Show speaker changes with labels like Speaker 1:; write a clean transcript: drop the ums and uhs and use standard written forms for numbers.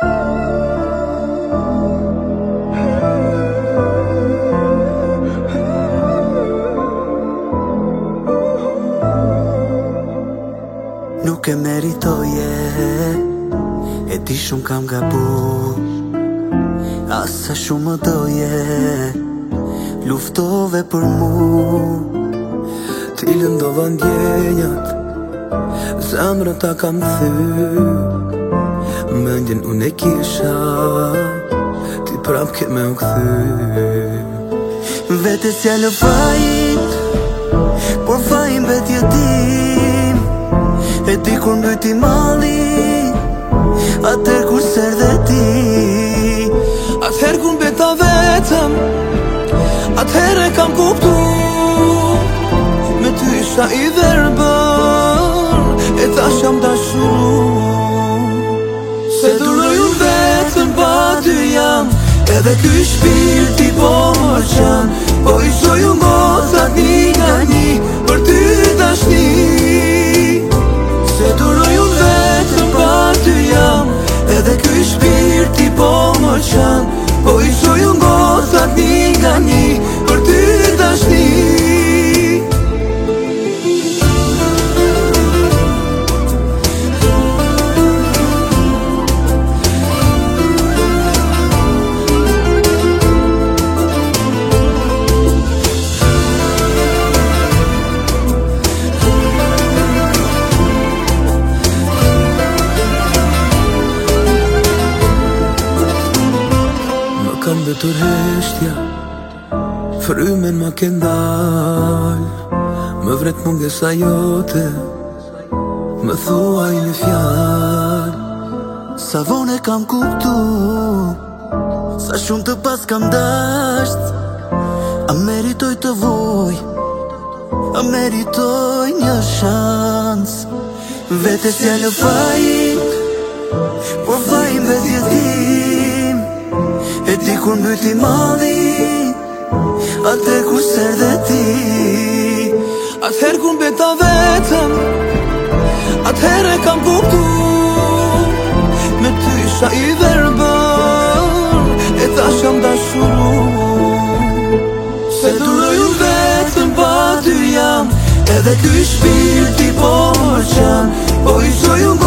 Speaker 1: Nuk e meritoje, e di shumë kam gabu, asa shumë më doje, luftove për mu. Ti lëndova ndjenjat, zemrën ta kam thy, mendjen unë e kisha, ti prap ke me u kthy. Vete s'jallë fajt, por fajn vet jetim. E di kur mbyti mali, atër kur serdhe ti. Atëher kur mbeta vetëm, atëher e kam kuptu, me ty isha i verbër, e tash jam dashur. Se duroj unë vetëm pa ty jam, edhe ky shpirti po më qan, po i shoj unë gocat një nga një, për ty dashni. Se duroj unë vetëm pa ty jam, edhe ky shpirti po më qan, po i shoj unë gocat një nga një, për ty dashni. Kam betur heshtja, frymen ma kendal, më vret mungesa jote, më thuaj një fjal. Sa vone kam kuptu, sa shumë të pas kam dasht, a meritoj të vuj, a meritoj një shans. Vete s'jallë fajt, por fajn vet jetim. E di kur mbyti mali, atër kur serdhe ti. Atëher kur mbeta vetëm, atëher e kam kuptu, me ty isha i verbër, e tash jam dashur. Se duroj unë vetëm pa ty jam, edhe ky shpirti po më qan, po i shoj unë